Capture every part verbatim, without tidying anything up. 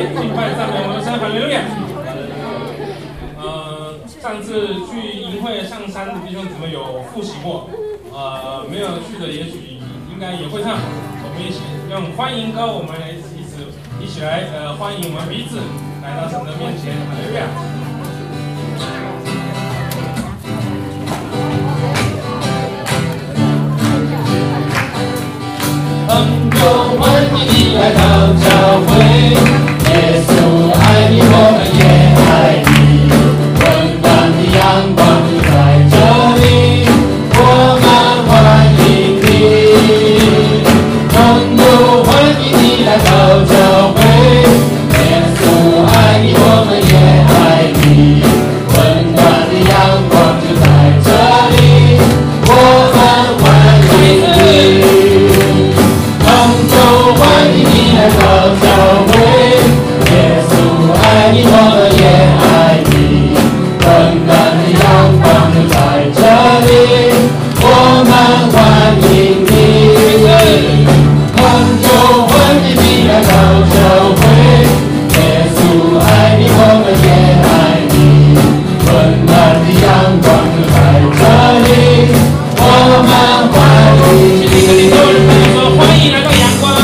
敬拜赞美我们的神，哈利路亚。呃，上次去营会上山的弟兄姊妹有复习过，呃，没有去的也许应该也会唱。我们一起用欢迎歌，我们来一起一起来呃欢迎我们彼此来到神的面前，哈利路亚。 朋友，欢迎你来到教会，耶稣爱你，我们也爱你，温暖的阳光就在这里，我们欢迎你。朋友，欢迎你来到教会，耶稣爱你，我们也爱你，温暖的阳光就在这里，我们欢迎你。欢迎你来到教会，耶稣爱你，我们也爱你，温暖的阳光就在这里，我们欢迎你。朋友，欢迎你来到教会，耶稣爱你，我们也爱你，温暖的阳光就在这里，我们欢迎你。 欢迎来到阳光。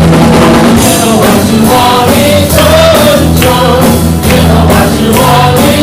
我的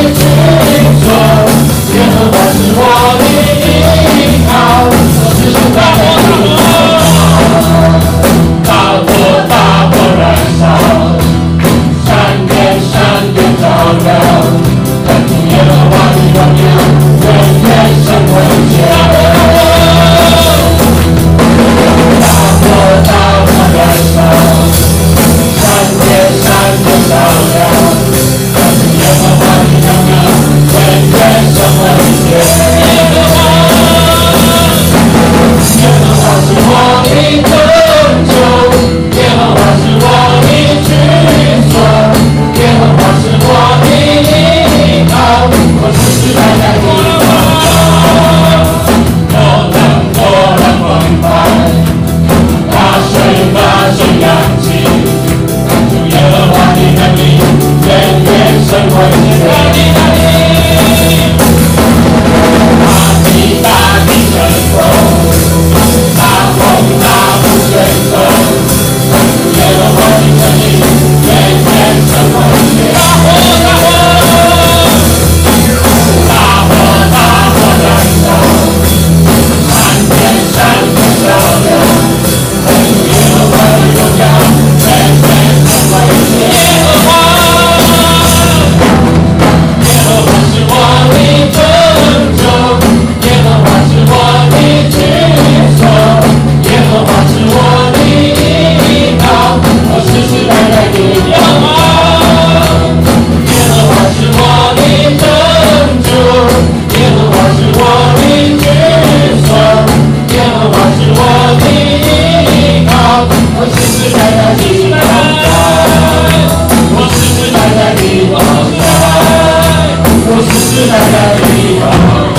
世代的地方。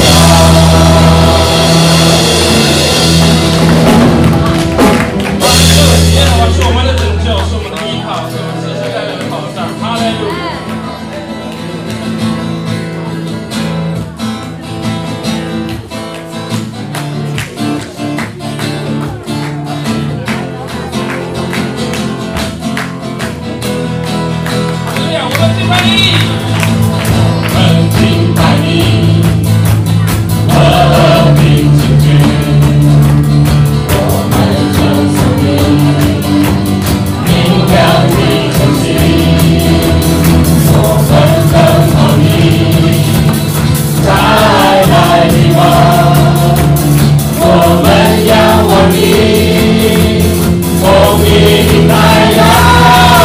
是我们的拯救，是我们的依靠，是我们世世代代的保障。哈利路亚。我们敬拜你，我们敬拜你，和平进军，我们称颂你，明亮的晨曦，我们等候你，再来的王，我们仰望你，奉你的代祷。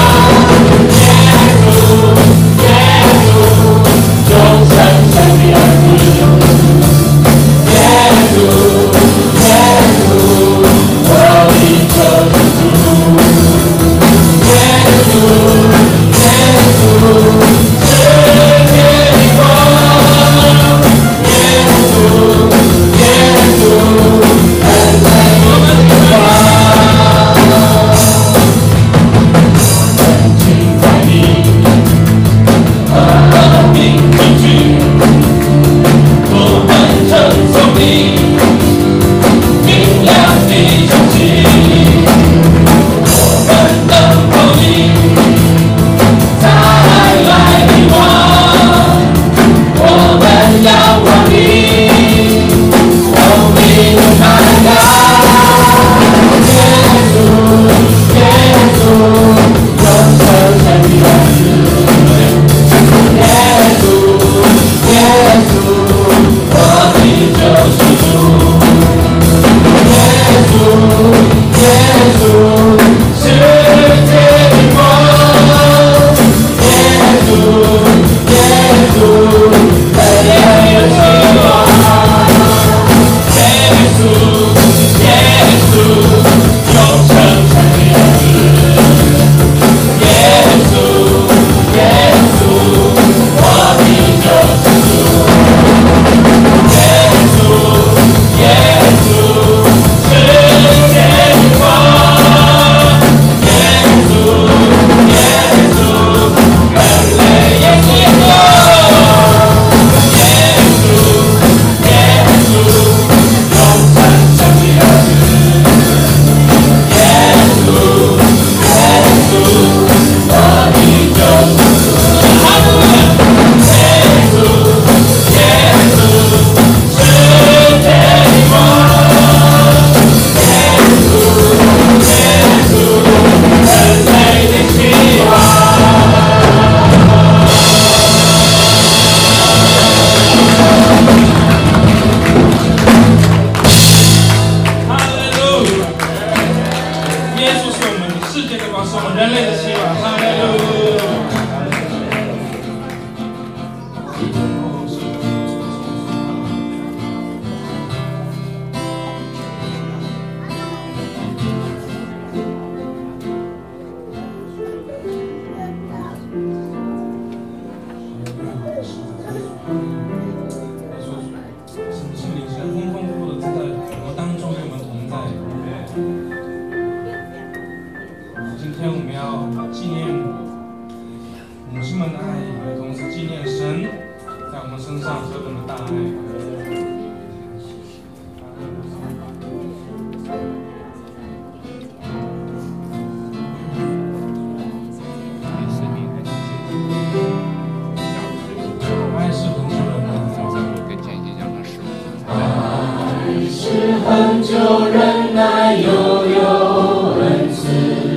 恒久忍耐，又有恩慈，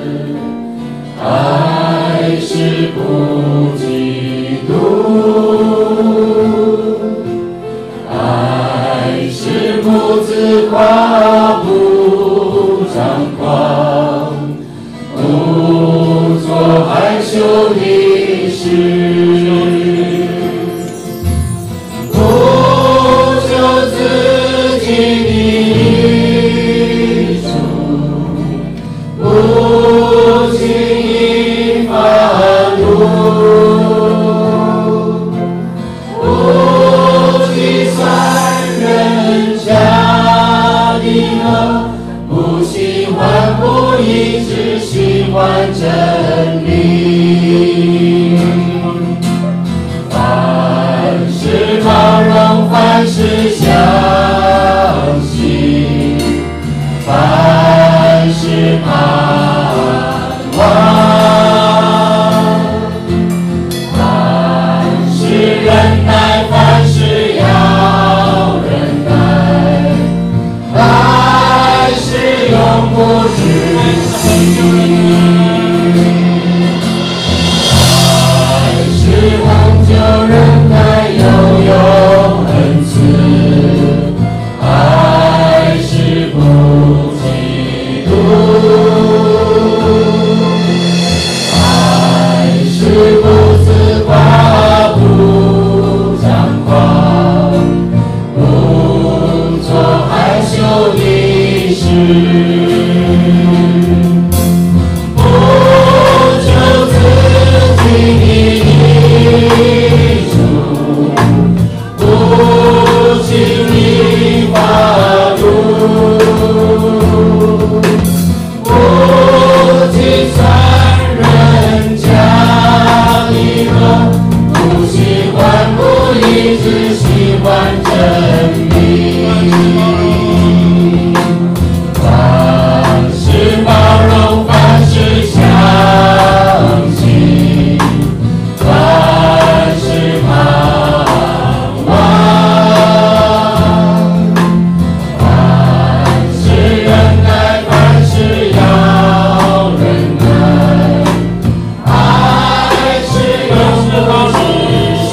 爱是不嫉妒，爱事相信，凡事盼望，凡事忍耐，凡事要忍耐，爱是永不止息，爱是恒久忍耐，又有恩慈，爱是不嫉妒，爱是不自夸，不张狂，不做害羞的事，不求自己的益处，不轻易发怒，不计算人家的恶，不喜欢不义，只喜欢真理。凡事包容，凡事相信，凡事盼望，凡事忍耐，凡事要忍耐，爱是永不止息。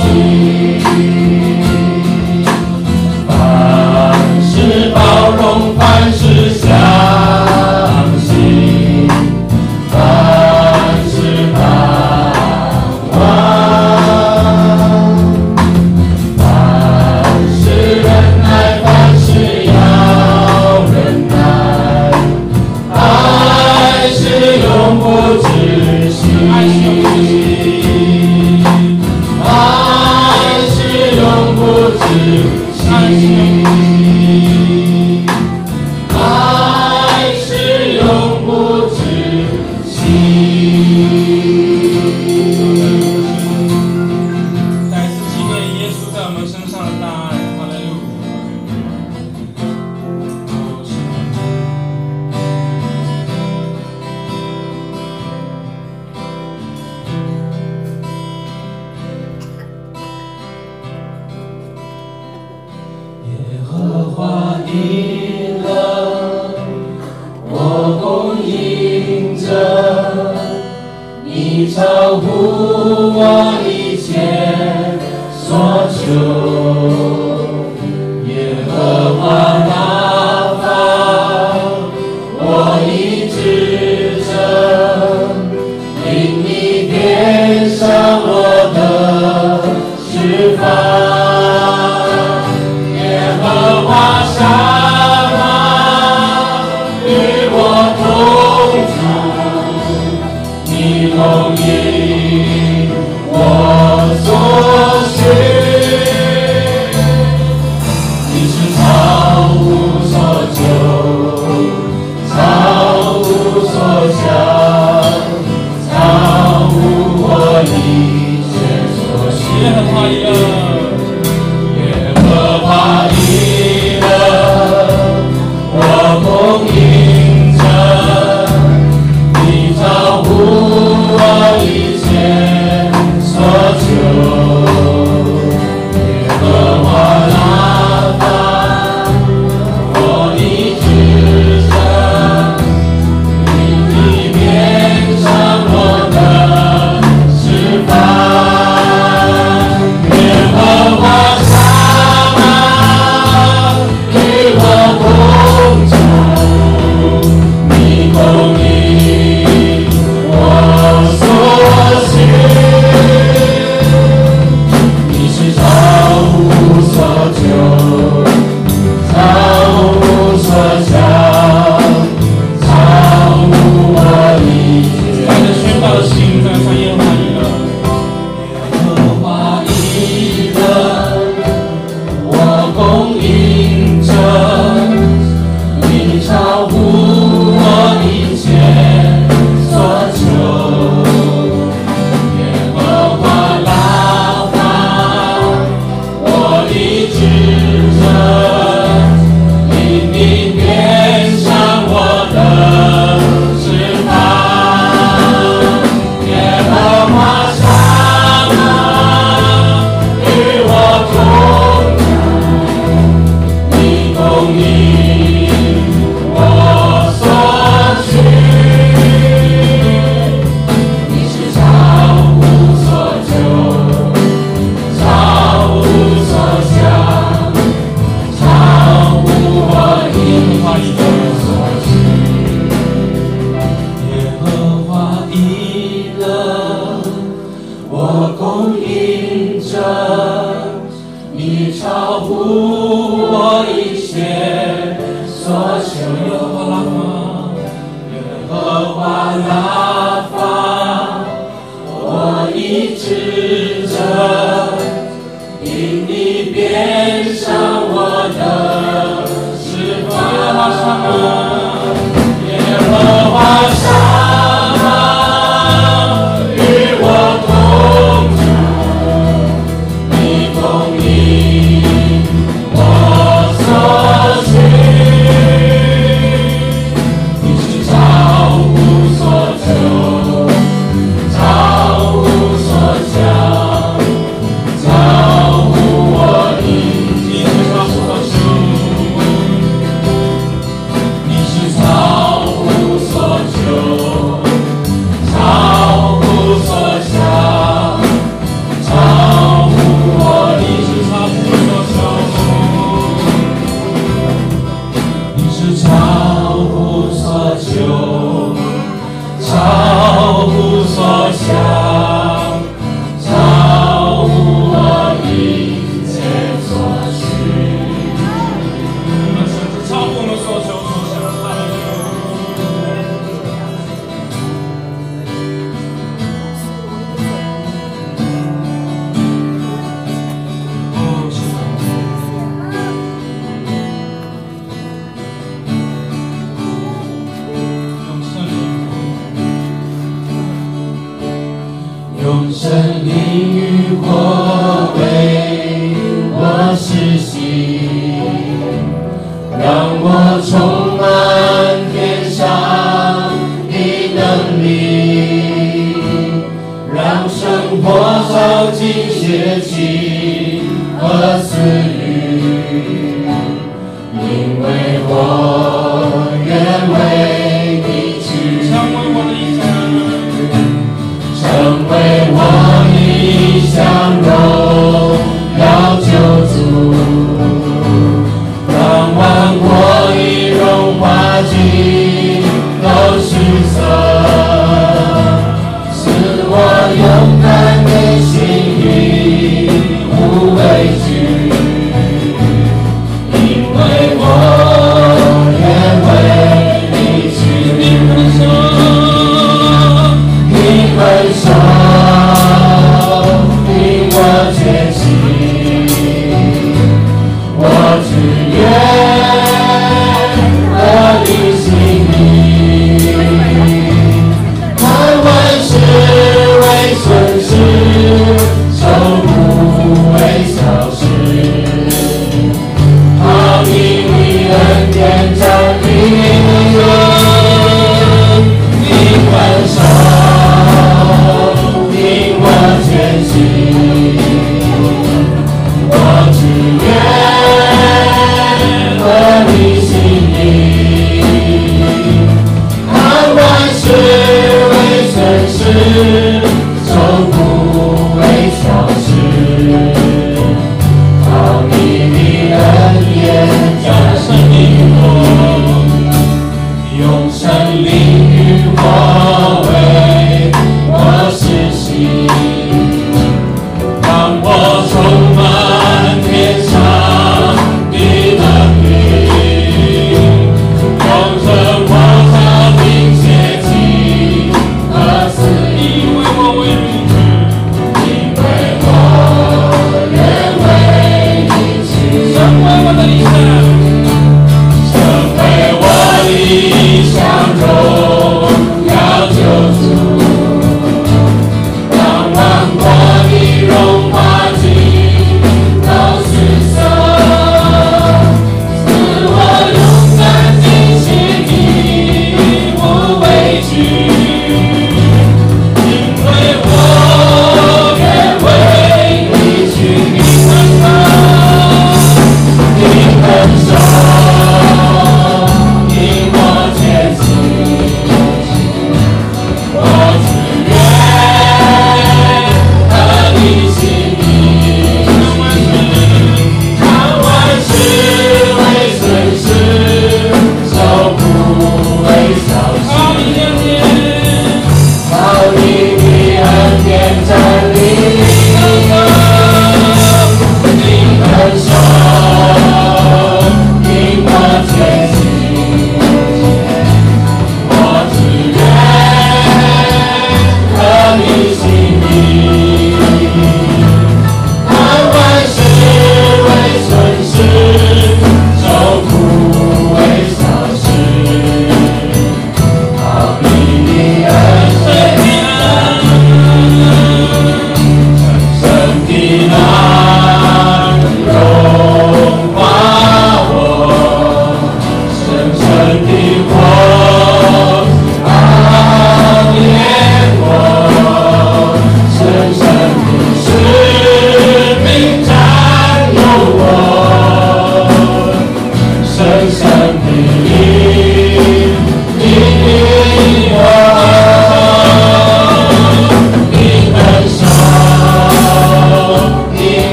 凡事包容，凡事相信，凡事盼望，凡事忍耐，凡事要忍耐，爱是永不止息，爱是永不止息，爱是永不止息。 再次纪念耶稣在我们身上的大爱，哈利路耶和华的乐，我供应着，你超乎我一切所求。耶和华那方，我医治着，令你变上我的释放。耶和华沙玛与我同住，你供应我所需，你是超乎所求，超乎所想，超乎我一切所耶和华的需。 乐。 耶和华上与我同住，你供应我所需，你是超乎所求，超乎所想，超乎我意，你是超乎所求，你是超乎所求，超乎所想，超乎我意，是超乎所求，你是超乎所求，超乎所想，超乎我一切所需。 我们甚至超乎我们所求所想。哈利路亚。哦，是的。用圣灵， 用生命与火为我施行，让我充满天上的能力，让生活烧尽邪气和私欲，因为我愿为你去。 成为我的一生。 成为我一项荣耀救主，让万国以荣华尽都失色，使我勇敢的心灵无畏惧，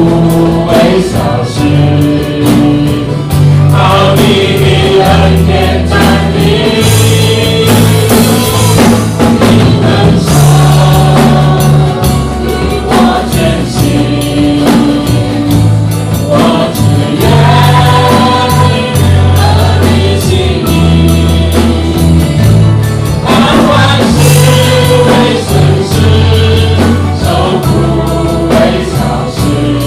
微小事，好你的恩典站立，你能上与我前行，我只愿合你心意，看万事为损失，受苦为小事。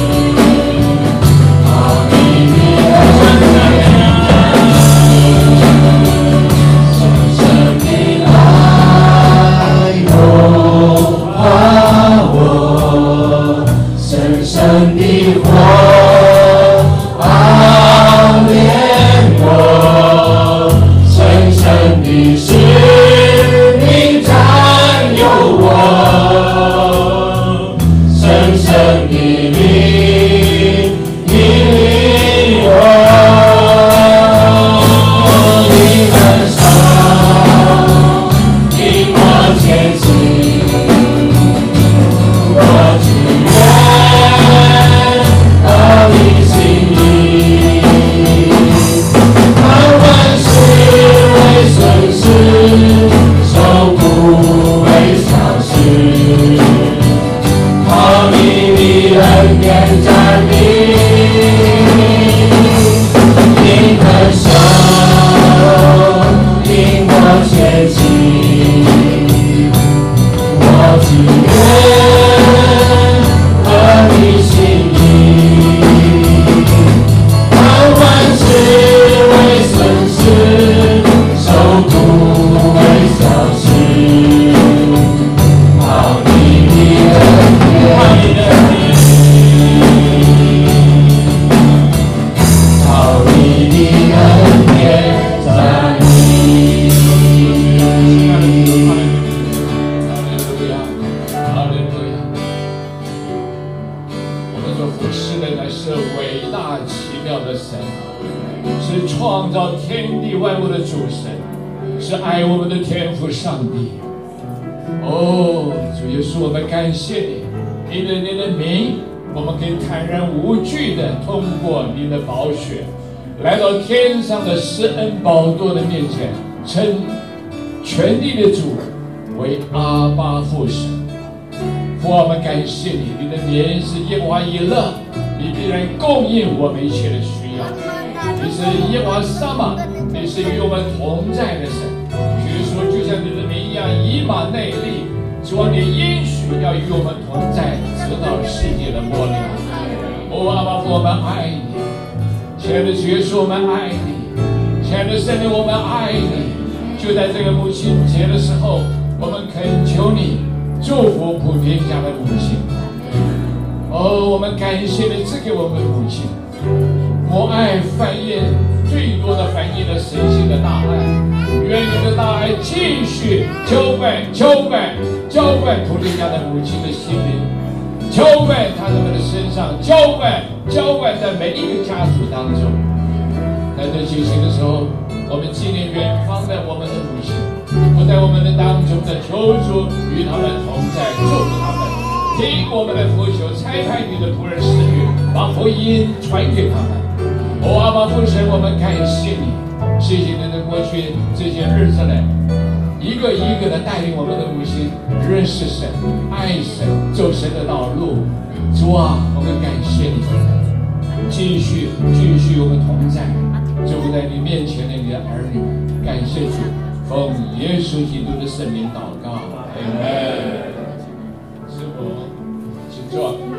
来到天上的施恩宝座的面前，称全地的主为阿爸父神。父，我们感谢你，你的名是耶和华以勒，你必然供应我们一切的需要。你是耶和华撒玛，你是与我们同在的神。据说就像你的名一样，以马内利，主啊，你应许要与我们同在，直到世界的末了。哦，阿爸父，我们爱你。亲爱的主耶稣，我们爱你；亲爱的圣灵，我们爱你。就在这个母亲节的时候，我们恳求你祝福普天下的母亲。哦，我们感谢你赐给我们母亲，母爱繁衍最多的繁衍了神性的大爱。愿你的大爱继续浇灌、浇灌、浇灌普天下的母亲的心灵。浇灌他们的身上，浇灌浇灌在每一个家族当中。在这节庆的时候，我们纪念远方的我们的母亲，不在我们的当中的求主与他们同在，祝福他们，听我们的呼求，差派你的仆人使女，把福音传给他们。哦，阿爸父神，我们感谢你，谢谢你的过去这些日子来。一个一个的带领我们的母亲认识神、爱神、走神的道路。主啊，我们感谢你，继续继续我们同在，就在你面前的你的儿女，感谢主，奉耶稣基督的圣名祷告，阿门。师父，请坐。